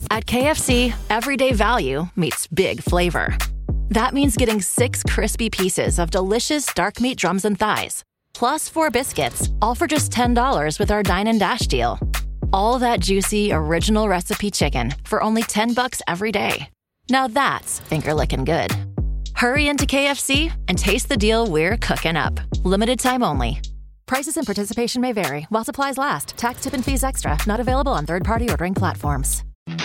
At KFC, everyday value meets big flavor. That means getting 6 crispy pieces of delicious dark meat drums and thighs, plus 4 biscuits, all for just $10 with our Dine and Dash deal. All that juicy, original recipe chicken for only $10 every day. Now that's finger-licking good. Hurry into KFC and taste the deal we're cooking up. Limited time only. Prices and participation may vary while supplies last. Tax, tip, and fees extra. Not available on third-party ordering platforms.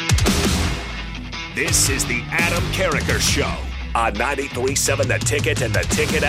This is the Adam Carriker Show on 93.7 The Ticket and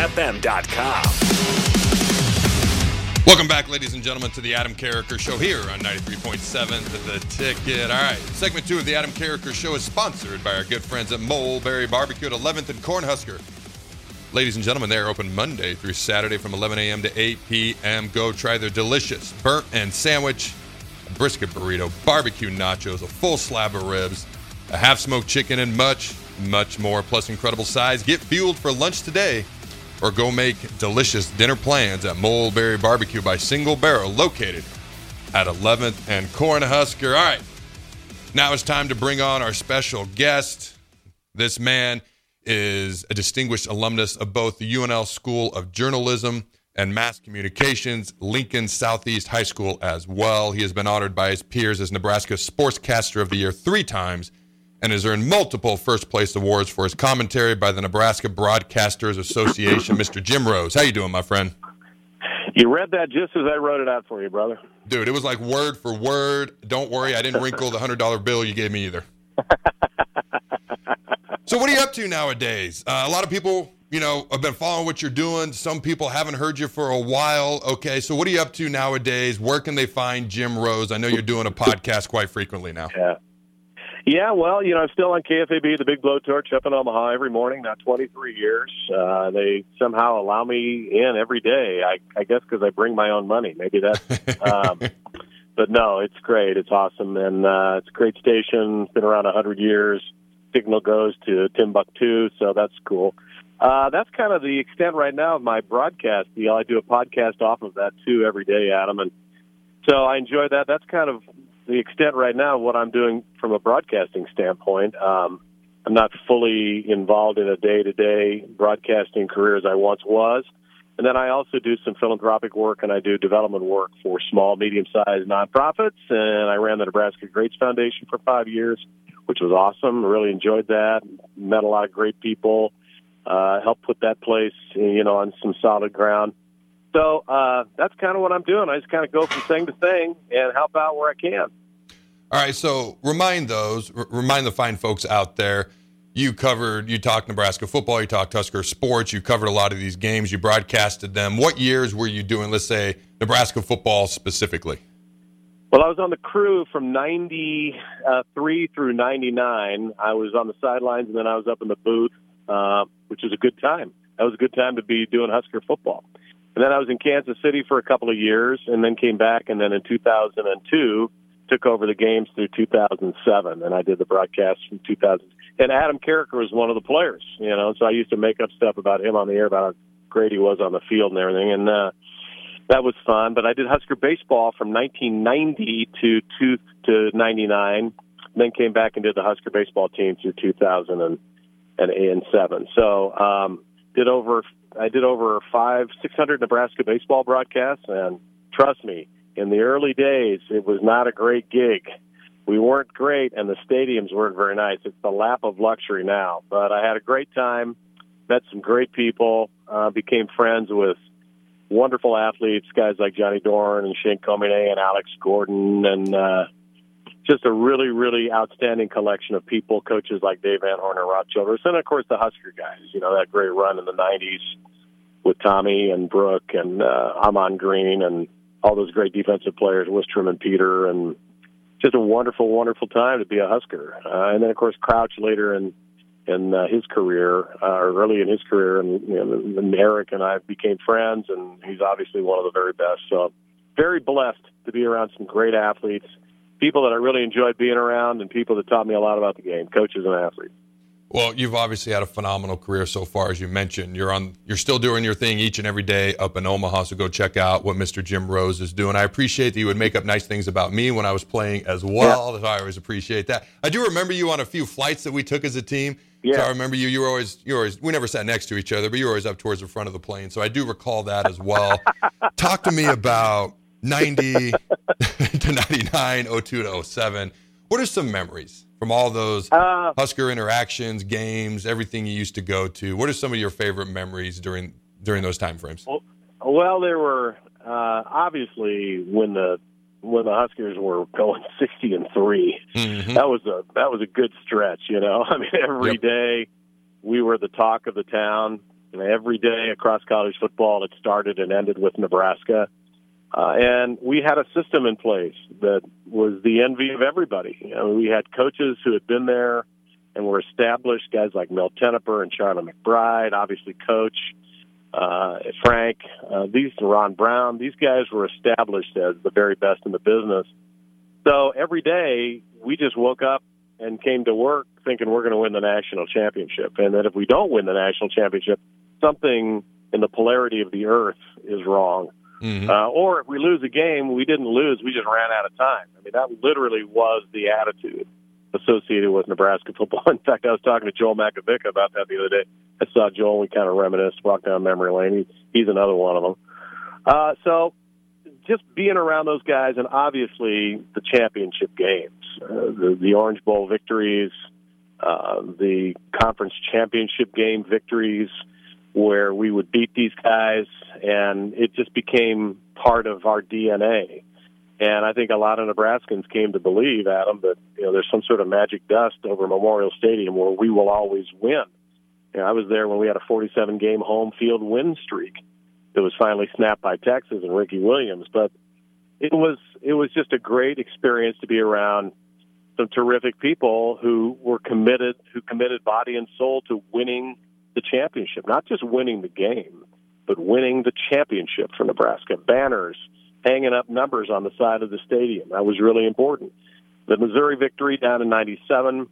theticketfm.com. Welcome back, ladies and gentlemen, to the Adam Carriker Show here on 93.7 The Ticket. All right, segment 2 of the Adam Carriker Show is sponsored by our good friends at Mulberry Barbecue at 11th and Cornhusker. Ladies and gentlemen, they are open Monday through Saturday from 11 a.m. to 8 p.m. Go try their delicious burnt end sandwich, a brisket burrito, barbecue nachos, a full slab of ribs, a half-smoked chicken, and much, much more, plus incredible size. Get fueled for lunch today or go make delicious dinner plans at Mulberry Barbecue by Single Barrel, located at 11th and Cornhusker. All right, now it's time to bring on our special guest. This man is a distinguished alumnus of both the UNL School of Journalism and Mass Communications, Lincoln Southeast High School as well. He has been honored by his peers as Nebraska Sportscaster of the Year 3 times and has earned multiple first-place awards for his commentary by the Nebraska Broadcasters Association. Mr. Jim Rose, how you doing, my friend? You read that just as I wrote it out for you, brother. Dude, it was like word for word. Don't worry, I didn't wrinkle the $100 bill you gave me either. So what are you up to nowadays? A lot of people, have been following what you're doing. Some people haven't heard you for a while. Okay, so what are you up to nowadays? Where can they find Jim Rose? I know you're doing a podcast quite frequently now. Yeah, well, I'm still on KFAB, the Big Blowtorch, up in Omaha every morning, now 23 years. They somehow allow me in every day, I guess because I bring my own money. Maybe that's but no, it's great. It's awesome, and it's a great station. It's been around 100 years. Signal goes to Timbuktu, so that's cool. That's kind of the extent right now of my broadcast deal. I do a podcast off of that, too, every day, Adam, and so I enjoy that. That's kind of the extent right now of what I'm doing from a broadcasting standpoint. I'm not fully involved in a day-to-day broadcasting career as I once was. And then I also do some philanthropic work, and I do development work for small, medium-sized nonprofits. And I ran the Nebraska Greats Foundation for 5 years, which was awesome. Really enjoyed that. Met a lot of great people. Helped put that place, on some solid ground. So that's kind of what I'm doing. I just kind of go from thing to thing and help out where I can. All right, so remind the fine folks out there, you talked Nebraska football, you talked Husker sports, you covered a lot of these games, you broadcasted them. What years were you doing, let's say, Nebraska football specifically? Well, I was on the crew from 93 through 99. I was on the sidelines, and then I was up in the booth, which was a good time. That was a good time to be doing Husker football. And then I was in Kansas City for a couple of years and then came back, and then in 2002 took over the games through 2007, and I did the broadcast from 2000. And Adam Carriker was one of the players, so I used to make up stuff about him on the air, about how great he was on the field and everything, and that was fun. But I did Husker baseball from 1990 to 99, then came back and did the Husker baseball team through 2007. So I did over 600 Nebraska baseball broadcasts, and trust me, in the early days, it was not a great gig. We weren't great, and the stadiums weren't very nice. It's the lap of luxury now. But I had a great time, met some great people, became friends with wonderful athletes, guys like Johnny Dorn and Shane Comine and Alex Gordon, and just a really, really outstanding collection of people, coaches like Dave Van Horn and Rob Childress, and, of course, the Husker guys, that great run in the 90s with Tommy and Brooke and Amon Green and all those great defensive players, Wistrom and Peter, and just a wonderful, wonderful time to be a Husker. And then, of course, Crouch later in his career, or early in his career, and Eric and I became friends, and he's obviously one of the very best. So very blessed to be around some great athletes, people that I really enjoyed being around, and people that taught me a lot about the game, coaches and athletes. Well, you've obviously had a phenomenal career so far, as you mentioned. You're still doing your thing each and every day up in Omaha, so go check out what Mr. Jim Rose is doing. I appreciate that you would make up nice things about me when I was playing as well. Yeah. I always appreciate that. I do remember you on a few flights that we took as a team. Yeah. So I remember you were always, we never sat next to each other, but you were always up towards the front of the plane. So I do recall that as well. Talk to me about 90 to 99, 02 to 07. What are some memories from all those Husker interactions, games, everything you used to go to? What are some of your favorite memories during those time frames? Well, there were obviously when the Huskers were going 60-3. Mm-hmm. That was a good stretch, you know. I mean, every day we were the talk of the town. And every day across college football, it started and ended with Nebraska. And we had a system in place that was the envy of everybody. You know, we had coaches who had been there and were established, guys like Mel Tenopir and Charlie McBride, obviously Coach, Frank, Ron Brown. These guys were established as the very best in the business. So every day we just woke up and came to work thinking we're going to win the national championship. And that if we don't win the national championship, something in the polarity of the earth is wrong. Mm-hmm. Or if we lose a game, we didn't lose. We just ran out of time. I mean, that literally was the attitude associated with Nebraska football. In fact, I was talking to Joel Makovic about that the other day. I saw Joel, and we kind of reminisced, walked down memory lane. He's another one of them. So just being around those guys, and obviously the championship games, the Orange Bowl victories, the conference championship game victories, where we would beat these guys, and it just became part of our DNA. And I think a lot of Nebraskans came to believe, Adam, that there's some sort of magic dust over Memorial Stadium where we will always win. I was there when we had a 47-game home field win streak that was finally snapped by Texas and Ricky Williams. But it was just a great experience to be around some terrific people who committed body and soul to winning the championship, not just winning the game, but winning the championship for Nebraska. Banners, hanging up numbers on the side of the stadium. That was really important. The Missouri victory down in 97,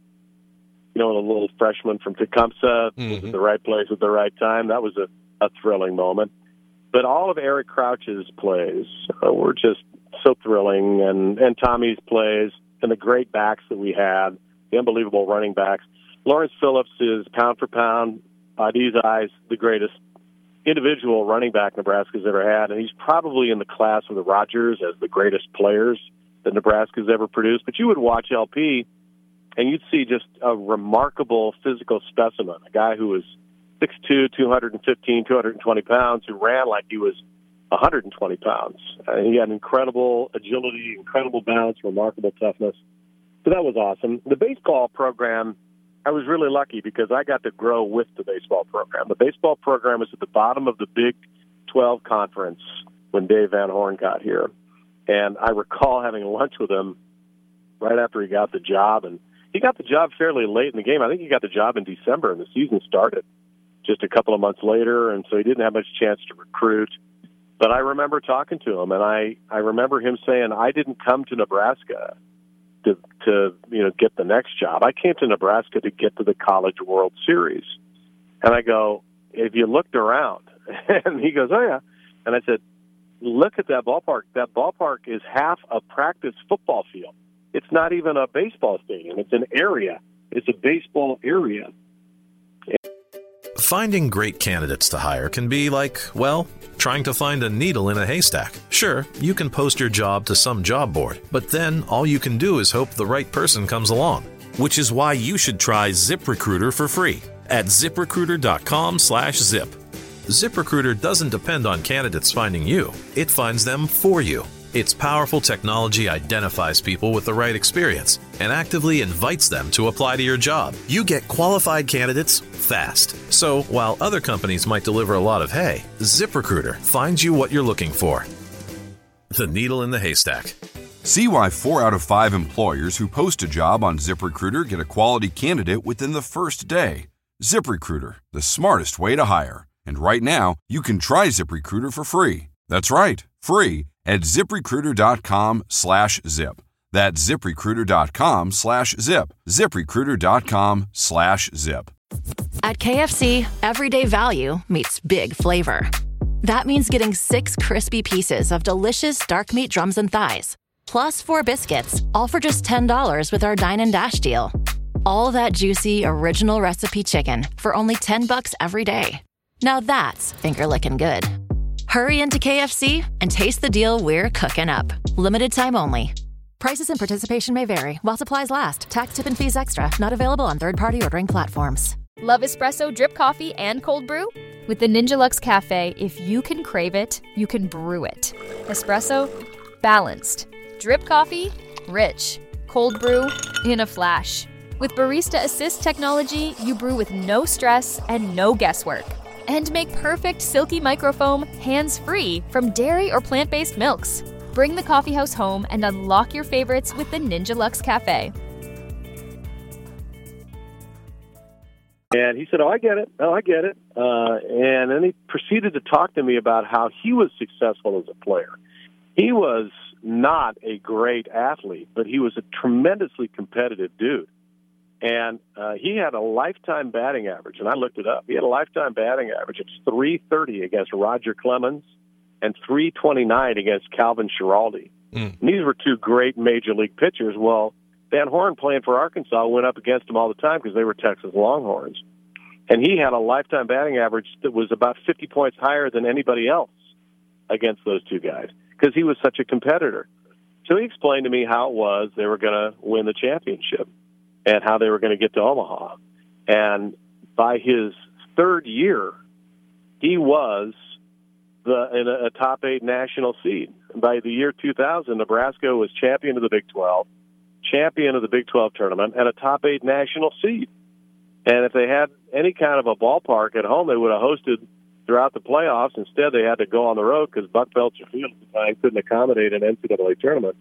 the little freshman from Tecumseh was at the right place at the right time. That was a thrilling moment. But all of Eric Crouch's plays were just so thrilling, and Tommy's plays, and the great backs that we had, the unbelievable running backs. Lawrence Phillips is, pound for pound, by these eyes, the greatest individual running back Nebraska's ever had, and he's probably in the class with the Rodgers as the greatest players that Nebraska's ever produced. But you would watch LP, and you'd see just a remarkable physical specimen, a guy who was 6'2", 215, 220 pounds, who ran like he was 120 pounds. He had incredible agility, incredible balance, remarkable toughness. So that was awesome. The baseball program, I was really lucky because I got to grow with the baseball program. The baseball program was at the bottom of the Big 12 conference when Dave Van Horn got here. And I recall having lunch with him right after he got the job. And he got the job fairly late in the game. I think he got the job in December, and the season started just a couple of months later. And so he didn't have much chance to recruit. But I remember talking to him, and I remember him saying, I didn't come to Nebraska to get the next job. I came to Nebraska to get to the College World Series. And I go, have you looked around? And he goes, oh, yeah. And I said, look at that ballpark. That ballpark is half a practice football field. It's not even a baseball stadium. It's an area. It's a baseball area. Finding great candidates to hire can be like, well, trying to find a needle in a haystack. Sure, you can post your job to some job board, but then all you can do is hope the right person comes along. Which is why you should try ZipRecruiter for free at ZipRecruiter.com/zip. ZipRecruiter doesn't depend on candidates finding you. It finds them for you. Its powerful technology identifies people with the right experience and actively invites them to apply to your job. You get qualified candidates fast. So while other companies might deliver a lot of hay, ZipRecruiter finds you what you're looking for. The needle in the haystack. See why 4 out of 5 employers who post a job on ZipRecruiter get a quality candidate within the first day. ZipRecruiter, the smartest way to hire. And right now, you can try ZipRecruiter for free. That's right, free at ZipRecruiter.com/zip. That's ZipRecruiter.com/zip. ZipRecruiter.com/zip. At KFC, everyday value meets big flavor. That means getting 6 crispy pieces of delicious dark meat drums and thighs, plus 4 biscuits, all for just $10 with our Dine and Dash deal. All that juicy, original recipe chicken for only $10 every day. Now that's finger-licking good. Hurry into KFC and taste the deal we're cooking up. Limited time only. Prices and participation may vary while supplies last. Tax, tip, and fees extra. Not available on third-party ordering platforms. Love espresso, drip coffee, and cold brew? With the Ninja Luxe Cafe, if you can crave it, you can brew it. Espresso, balanced. Drip coffee, rich. Cold brew, in a flash. With Barista Assist technology, you brew with no stress and no guesswork. And make perfect silky microfoam hands-free from dairy or plant-based milks. Bring the coffeehouse home and unlock your favorites with the Ninja Luxe Cafe. And he said, I get it. And then he proceeded to talk to me about how he was successful as a player. He was not a great athlete, but he was a tremendously competitive dude. And he had a lifetime batting average, and I looked it up. He had a lifetime batting average of .330 against Roger Clemens and .329 against Calvin Schiraldi. And these were 2 great major league pitchers. Well, Van Horn, playing for Arkansas, went up against them all the time because they were Texas Longhorns. And he had a lifetime batting average that was about 50 points higher than anybody else against those 2 guys because he was such a competitor. So he explained to me how it was they were going to win the championship and how they were going to get to Omaha. And by his 3rd year, he was in a top 8 national seed. And by the year 2000, Nebraska was champion of the Big 12, champion of the Big 12 tournament, and a top 8 national seed. And if they had any kind of a ballpark at home, they would have hosted throughout the playoffs. Instead, they had to go on the road because Buck Belcher Field at the time couldn't accommodate an NCAA tournament.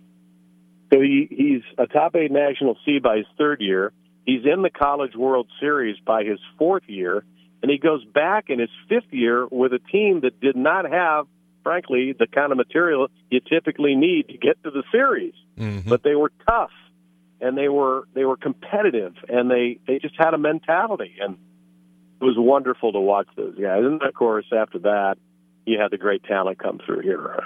So he's a top 8 national seed by his 3rd year. He's in the College World Series by his 4th year. And he goes back in his 5th year with a team that did not have, frankly, the kind of material you typically need to get to the series. Mm-hmm. But they were tough, and they were competitive, and they just had a mentality. And it was wonderful to watch those guys. And, of course, after that, you had the great talent come through here.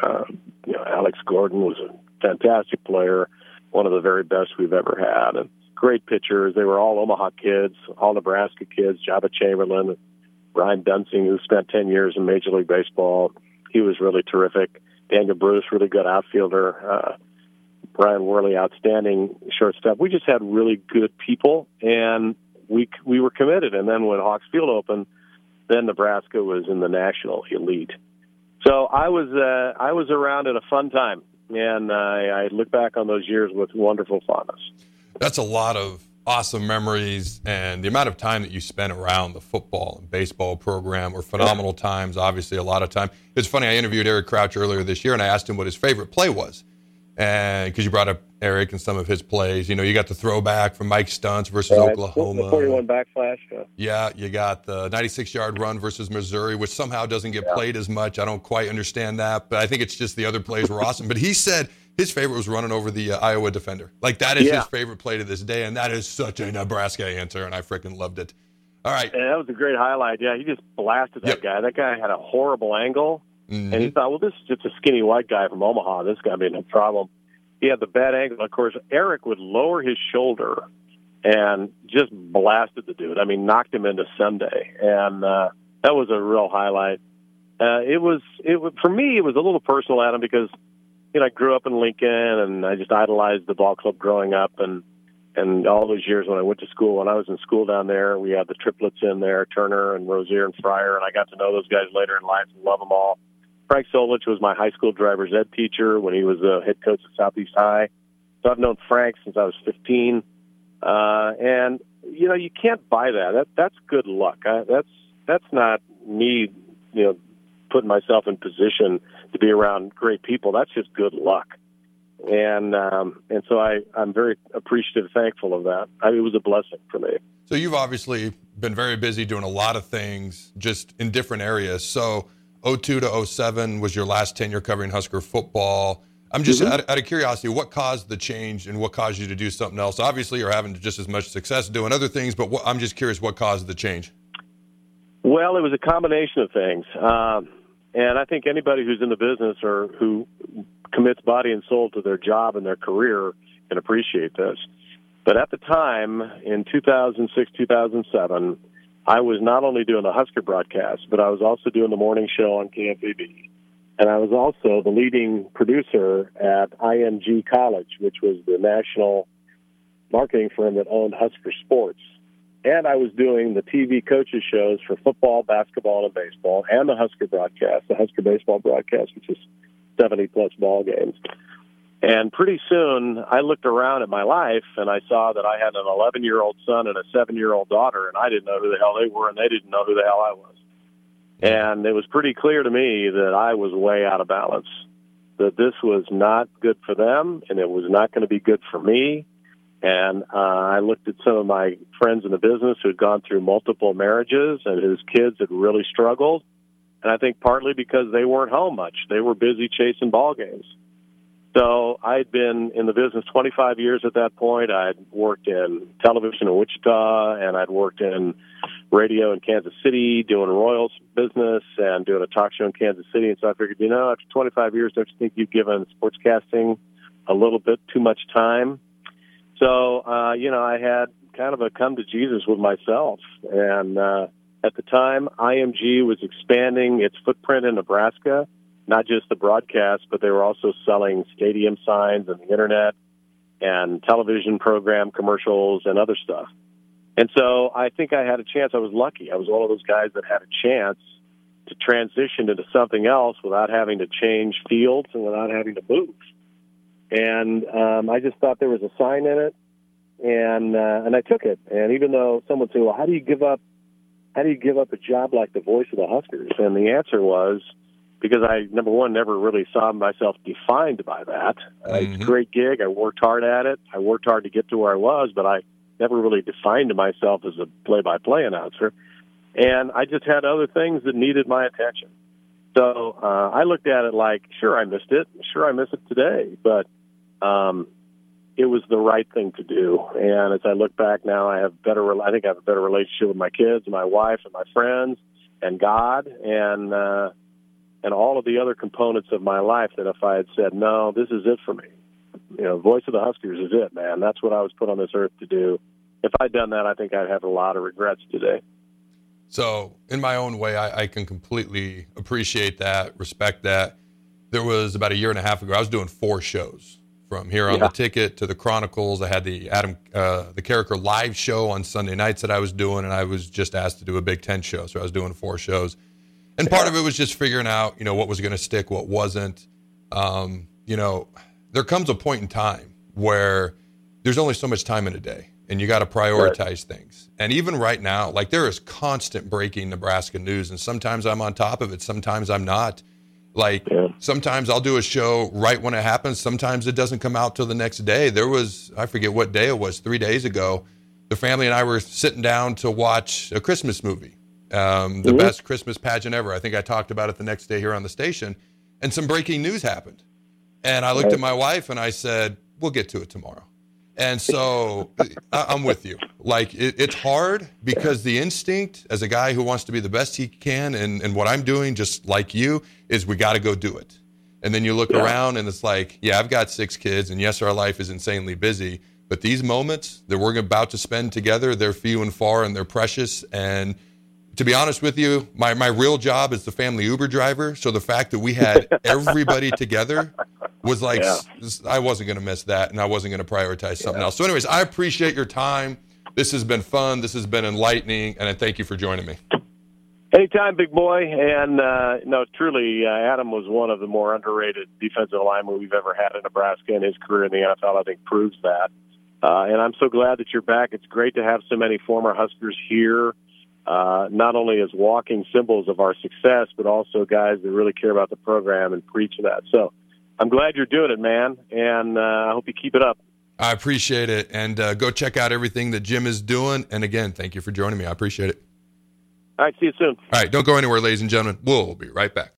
Alex Gordon was a fantastic player, one of the very best we've ever had, and great pitchers. They were all Omaha kids, all Nebraska kids. Jabba Chamberlain, Brian Dunsing, who spent 10 years in Major League Baseball. He was really terrific. Daniel Bruce, really good outfielder. Brian Worley, outstanding shortstop. We just had really good people, and we were committed. And then when Hawks Field opened, then Nebraska was in the national elite. So I was around at a fun time, and I look back on those years with wonderful fondness. That's a lot of awesome memories, and the amount of time that you spent around the football and baseball program were phenomenal times, obviously a lot of time. It's funny, I interviewed Eric Crouch earlier this year, and I asked him what his favorite play was. And because you brought up Eric and some of his plays, you got the throwback from Mike Stunts versus Oklahoma. The 41 backslash. Yeah, you got the 96-yard run versus Missouri, which somehow doesn't get played as much. I don't quite understand that, but I think it's just the other plays were awesome. But he said his favorite was running over the Iowa defender. Like, that is his favorite play to this day, and that is such a Nebraska answer, and I freaking loved it. All right. Yeah, that was a great highlight. Yeah, he just blasted that guy. That guy had a horrible angle, and he thought, well, this is just a skinny white guy from Omaha. This guy made no problem. He had the bad angle. Of course, Eric would lower his shoulder and just blasted the dude. I mean, knocked him into Sunday, and that was a real highlight. It was for me. It was a little personal, Adam, because I grew up in Lincoln, and I just idolized the ball club growing up, and all those years when I went to school. When I was in school down there, we had the triplets in there, Turner and Rozier and Fryer, and I got to know those guys later in life and love them all. Frank Solich was my high school driver's ed teacher when he was the head coach at Southeast High. So I've known Frank since I was 15. And, you can't buy that. That's good luck. That's not me, putting myself in position to be around great people. That's just good luck. And so I'm very appreciative, thankful of that. It was a blessing for me. So you've obviously been very busy doing a lot of things just in different areas. So 2002 to 07 was your last tenure covering Husker football. I'm just out of curiosity, what caused the change and what caused you to do something else? Obviously, you're having just as much success doing other things, but I'm just curious what caused the change. Well, it was a combination of things. And I think anybody who's in the business or who commits body and soul to their job and their career can appreciate this. But at the time, in 2006, 2007, I was not only doing the Husker broadcast, but I was also doing the morning show on KFAB. And I was also the leading producer at IMG College, which was the national marketing firm that owned Husker Sports. And I was doing the TV coaches shows for football, basketball, and baseball, and the Husker broadcast, the Husker baseball broadcast, which is 70-plus ball games. And pretty soon, I looked around at my life, and I saw that I had an 11-year-old son and a 7-year-old daughter, and I didn't know who the hell they were, and they didn't know who the hell I was. And it was pretty clear to me that I was way out of balance, that this was not good for them, and it was not going to be good for me. And I looked at some of my friends in the business who had gone through multiple marriages and whose kids had really struggled. And I think partly because they weren't home much. They were busy chasing ball games. So I'd been in the business 25 years at that point. I'd worked in television in Wichita, and I'd worked in radio in Kansas City, doing Royals business and doing a talk show in Kansas City. And so I figured, after 25 years, don't you think you've given sportscasting a little bit too much time? So, I had kind of a come to Jesus with myself. And at the time, IMG was expanding its footprint in Nebraska, not just the broadcast, but they were also selling stadium signs and the Internet and television program commercials and other stuff. And so I think I had a chance. I was lucky. I was one of those guys that had a chance to transition into something else without having to change fields and without having to move. And I just thought there was a sign in it, and I took it. And even though someone said, "Well, how do you give up a job like the voice of the Huskers?" And the answer was because I, number one, never really saw myself defined by that. It's a great gig. I worked hard at it. I worked hard to get to where I was, but I never really defined myself as a play-by-play announcer. And I just had other things that needed my attention. So I looked at it like, sure, I missed it. Sure, I miss it today. But it was the right thing to do. And as I look back now, I think I have a better relationship with my kids and my wife and my friends and God and all of the other components of my life that if I had said, no, this is it for me. Voice of the Huskers is it, man. That's what I was put on this earth to do. If I'd done that, I think I'd have a lot of regrets today. So in my own way, I can completely appreciate that, respect that. There was about a year and a half ago, I was doing 4 shows from here on the Ticket to the Chronicles. I had the the Carriker live show on Sunday nights that I was doing, and I was just asked to do a Big Ten show. So I was doing 4 shows. And part of it was just figuring out, what was going to stick, what wasn't. There comes a point in time where there's only so much time in a day, and you got to prioritize things. And even right now, there is constant breaking Nebraska news, and sometimes I'm on top of it, sometimes I'm not. Sometimes I'll do a show right when it happens. Sometimes it doesn't come out till the next day. There was, I forget what day it was, 3 days ago, the family and I were sitting down to watch a Christmas movie, the best Christmas pageant ever. I think I talked about it the next day here on the station, and some breaking news happened. And I looked at my wife and I said, we'll get to it tomorrow. And so I'm with you. It's hard because the instinct as a guy who wants to be the best he can and what I'm doing, just like you, is we got to go do it. And then you look around and it's like, I've got 6 kids, and yes, our life is insanely busy, but these moments that we're about to spend together, they're few and far and they're precious. And to be honest with you, my real job is the family Uber driver. So the fact that we had everybody together was I wasn't going to miss that, and I wasn't going to prioritize something else. So anyways, I appreciate your time. This has been fun. This has been enlightening, and I thank you for joining me. Anytime, big boy. And, truly, Adam was one of the more underrated defensive linemen we've ever had in Nebraska, and his career in the NFL, I think, proves that. And I'm so glad that you're back. It's great to have so many former Huskers here, not only as walking symbols of our success, but also guys that really care about the program and preach that. So I'm glad you're doing it, man, and I hope you keep it up. I appreciate it, and go check out everything that Jim is doing. And again, thank you for joining me. I appreciate it. All right, see you soon. All right, don't go anywhere, ladies and gentlemen. We'll be right back.